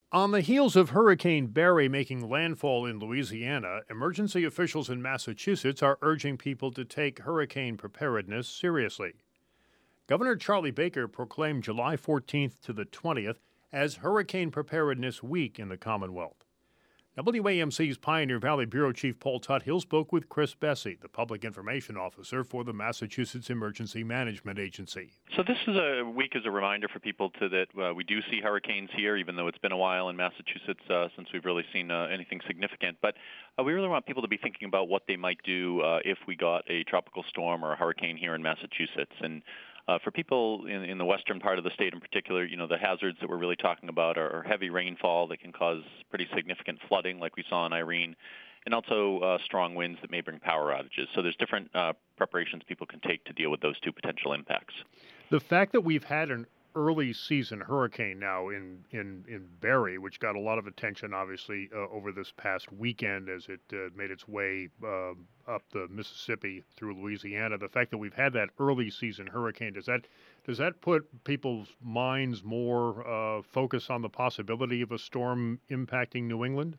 On the heels of Hurricane Barry making landfall in Louisiana, emergency officials in Massachusetts are urging people to take hurricane preparedness seriously. Governor Charlie Baker proclaimed July 14th to the 20th as Hurricane Preparedness Week in the Commonwealth. WAMC's Pioneer Valley Bureau Chief Paul Tuthill spoke with Chris Bessie, the Public Information Officer for the Massachusetts Emergency Management Agency. So this is a week as a reminder for people that we do see hurricanes here, even though it's been a while in Massachusetts since we've really seen anything significant. But we really want people to be thinking about what they might do if we got a tropical storm or a hurricane here in Massachusetts. And for people in the western part of the state in particular, the hazards that we're really talking about are heavy rainfall that can cause pretty significant flooding like we saw in Irene, and also strong winds that may bring power outages. So there's different preparations people can take to deal with those two potential impacts. The fact that we've had an early season hurricane now in Barry, which got a lot of attention, obviously, over this past weekend as it made its way up the Mississippi through Louisiana. The fact that we've had that early season hurricane, does that put people's minds more focused on the possibility of a storm impacting New England?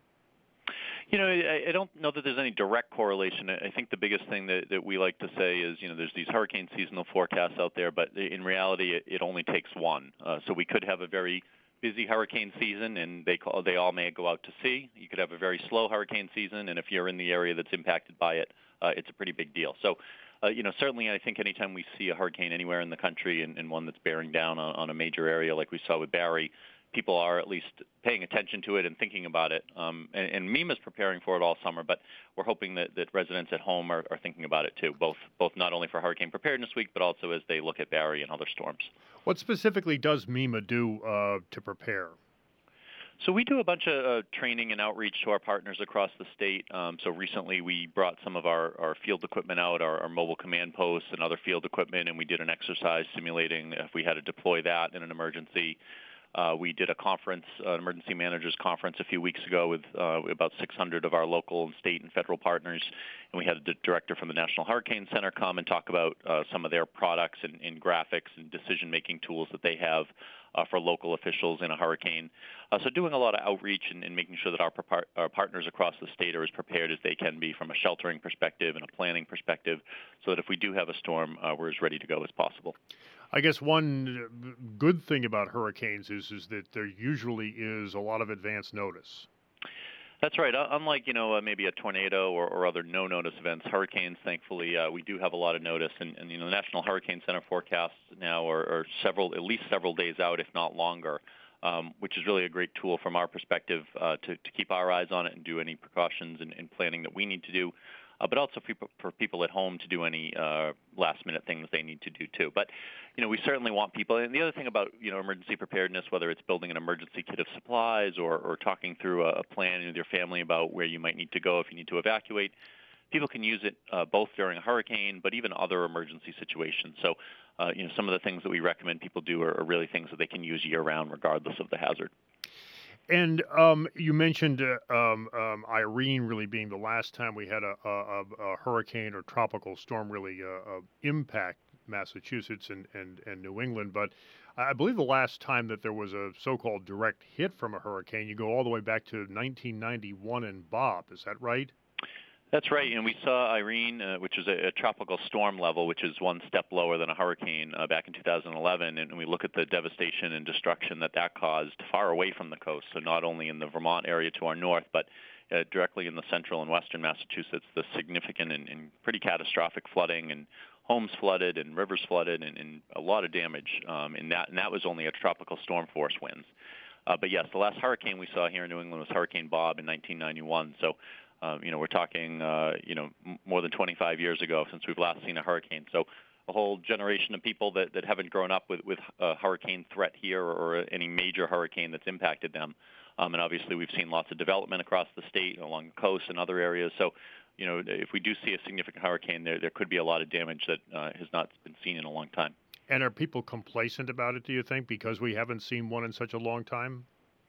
I don't know that there's any direct correlation. I think the biggest thing that we like to say is, there's these hurricane seasonal forecasts out there, but in reality, it only takes one. So we could have a very busy hurricane season, and they all may go out to sea. You could have a very slow hurricane season, and if you're in the area that's impacted by it, it's a pretty big deal. So, certainly I think anytime we see a hurricane anywhere in the country and one that's bearing down on a major area like we saw with Barry, people are at least paying attention to it and thinking about it. And MEMA is preparing for it all summer, but we're hoping that residents at home are thinking about it too, both not only for Hurricane Preparedness Week, but also as they look at Barry and other storms. What specifically does MEMA do to prepare? So we do a bunch of training and outreach to our partners across the state. So recently we brought some of our field equipment out, our mobile command posts and other field equipment, and we did an exercise simulating if we had to deploy that in an emergency. We did a conference, an emergency managers conference a few weeks ago with about 600 of our local and state and federal partners, and we had the director from the National Hurricane Center come and talk about some of their products and graphics and decision-making tools that they have for local officials in a hurricane. So doing a lot of outreach and making sure that our partners across the state are as prepared as they can be from a sheltering perspective and a planning perspective, so that if we do have a storm, we're as ready to go as possible. I guess one good thing about hurricanes is that there usually is a lot of advance notice. That's right. Unlike, maybe a tornado or other no-notice events, hurricanes, thankfully, we do have a lot of notice. And the National Hurricane Center forecasts now are at least several days out, if not longer, which is really a great tool from our perspective to keep our eyes on it and do any precautions and planning that we need to do. But also for people at home to do any last-minute things they need to do too. But we certainly want people. And the other thing about emergency preparedness, whether it's building an emergency kit of supplies or talking through a plan with your family about where you might need to go if you need to evacuate, people can use it both during a hurricane, but even other emergency situations. So some of the things that we recommend people do are really things that they can use year-round, regardless of the hazard. And you mentioned Irene really being the last time we had a hurricane or tropical storm really impact Massachusetts and New England. But I believe the last time that there was a so-called direct hit from a hurricane, you go all the way back to 1991 in Bob. Is that right? That's right, and we saw Irene, which is a tropical storm level, which is one step lower than a hurricane back in 2011, and we look at the devastation and destruction that caused far away from the coast, so not only in the Vermont area to our north, but directly in the central and western Massachusetts, the significant and pretty catastrophic flooding and homes flooded and rivers flooded and a lot of damage, and that was only a tropical storm force winds. But yes, the last hurricane we saw here in New England was Hurricane Bob in 1991, so we're talking, more than 25 years ago since we've last seen a hurricane. So a whole generation of people that haven't grown up with a hurricane threat here or any major hurricane that's impacted them. And obviously we've seen lots of development across the state, along the coast and other areas. So, if we do see a significant hurricane, there could be a lot of damage that has not been seen in a long time. And are people complacent about it, do you think, because we haven't seen one in such a long time?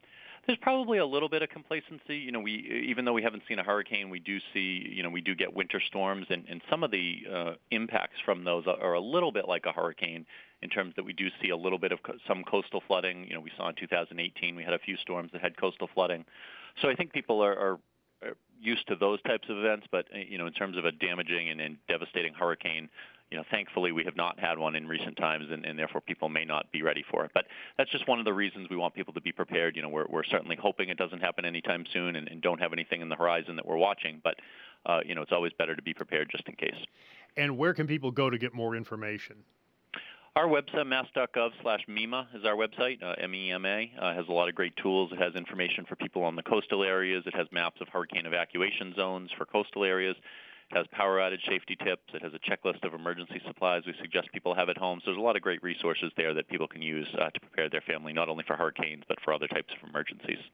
There's probably a little bit of complacency. Even though we haven't seen a hurricane, we do see, we do get winter storms, and some of the impacts from those are a little bit like a hurricane in terms that we do see a little bit of some coastal flooding. We saw in 2018 we had a few storms that had coastal flooding. So I think people are used to those types of events, but in terms of a damaging and devastating hurricane, thankfully we have not had one in recent times, and therefore people may not be ready for it. But that's just one of the reasons we want people to be prepared. We're certainly hoping it doesn't happen anytime soon, and don't have anything in the horizon that we're watching. But it's always better to be prepared just in case. And where can people go to get more information? Our website, mass.gov/MEMA, is our website. MEMA has a lot of great tools. It has information for people on the coastal areas. It has maps of hurricane evacuation zones for coastal areas. It has power outage safety tips. It has a checklist of emergency supplies we suggest people have at home. So there's a lot of great resources there that people can use to prepare their family, not only for hurricanes, but for other types of emergencies.